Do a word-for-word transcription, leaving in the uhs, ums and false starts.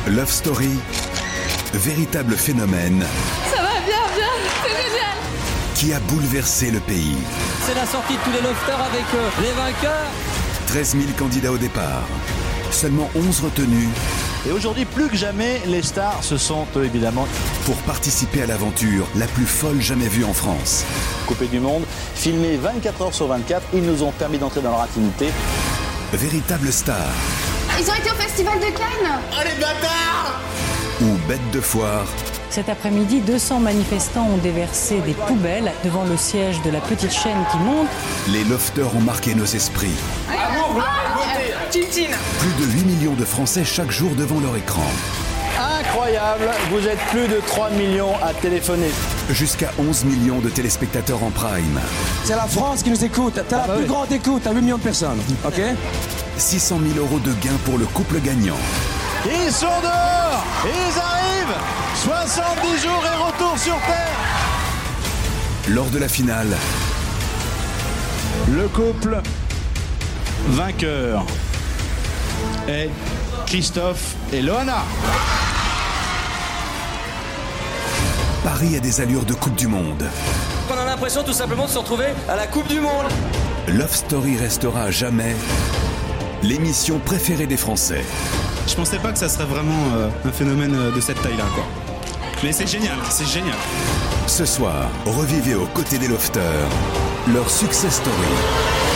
Love Story, véritable phénomène. Ça va bien, bien, c'est génial. Qui a bouleversé le pays. C'est la sortie de tous les lofters avec euh, les vainqueurs. treize mille candidats au départ. Seulement onze retenus. Et aujourd'hui, plus que jamais, les stars se sont euh, évidemment... Pour participer à l'aventure la plus folle jamais vue en France. Coupés du monde, filmés vingt-quatre heures sur vingt-quatre, ils nous ont permis d'entrer dans leur intimité. Véritable star. Ils ont été au festival de Cannes. Oh les bâtards! Ou bête de foire. Cet après-midi, deux cents manifestants ont déversé des poubelles devant le siège de la petite chaîne qui monte. Les lofters ont marqué nos esprits. Amour, gloire et beauté. Tintine. Plus de huit millions de Français chaque jour devant leur écran. Incroyable, vous êtes plus de trois millions à téléphoner. Jusqu'à onze millions de téléspectateurs en prime. C'est la France qui nous écoute. T'as la bah plus oui. grande écoute à huit millions de personnes. Ok? six cent mille euros de gains pour le couple gagnant. Ils sont dehors, ils arrivent. soixante-dix jours et retour sur Terre. Lors de la finale, Le couple vainqueur est Christophe et Loana. Paris a des allures de Coupe du Monde. On a l'impression tout simplement de se retrouver à la Coupe du Monde. Love Story restera à jamais l'émission préférée des Français. Je pensais pas que ça serait vraiment euh, un phénomène euh, de cette taille-là, quoi. Mais c'est génial, c'est génial. Ce soir, revivez aux côtés des lofters leur success story.